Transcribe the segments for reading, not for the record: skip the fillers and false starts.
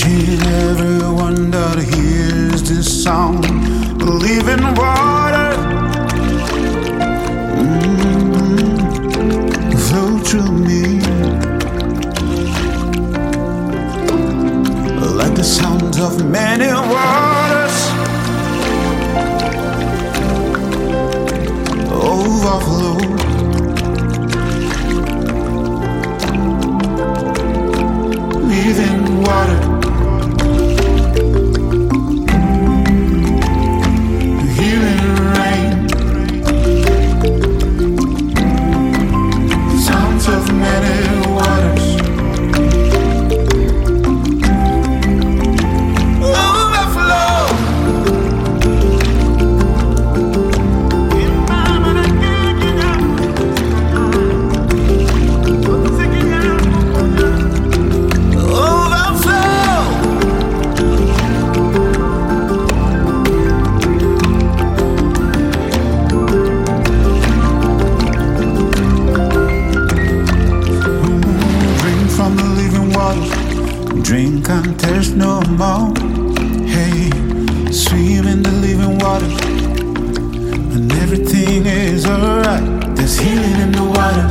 Teaching everyone that hears this sound, living water, flow through me, like the sounds of many waters, overflow. Living water, healing rain, sounds of many waters, overflow. Drink and thirst no more. Hey, swim in the living water, and everything is alright. There's healing in the water,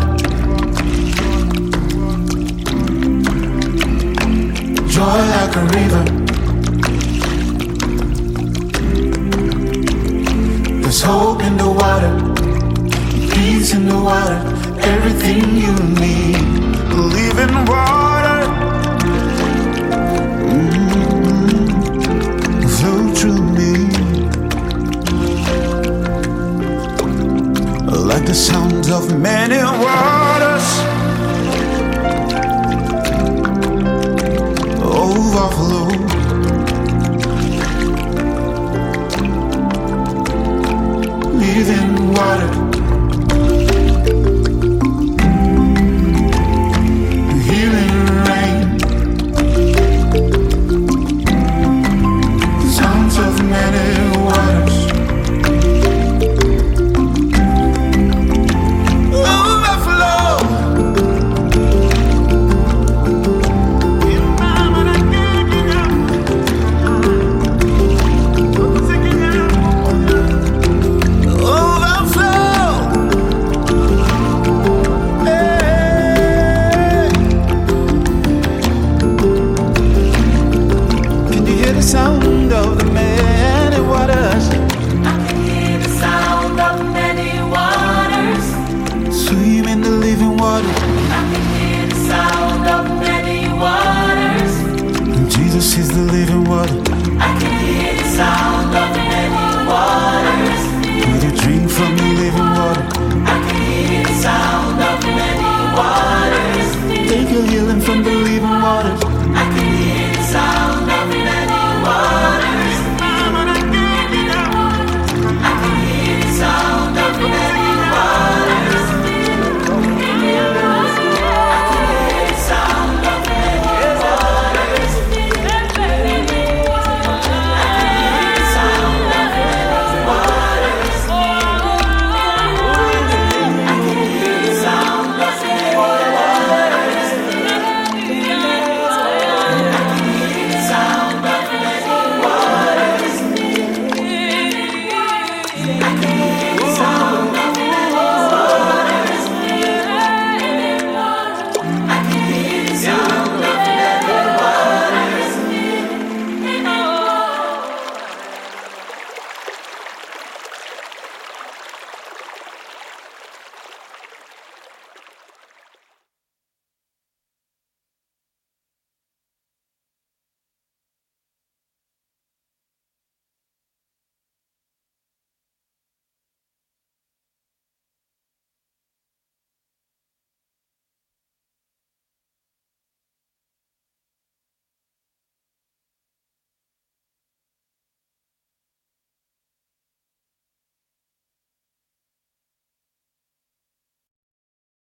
joy like a river. There's hope in the water, peace in the water, everything you need. Living water, flow through me, like the sounds of many waters, overflow. Living water, healing rain, sounds of many waters, overflow. Sound of the many waters, I can hear the sound of many waters. swim in the living water. I can hear the sound of many waters. Jesus is the living water. I can hear the sound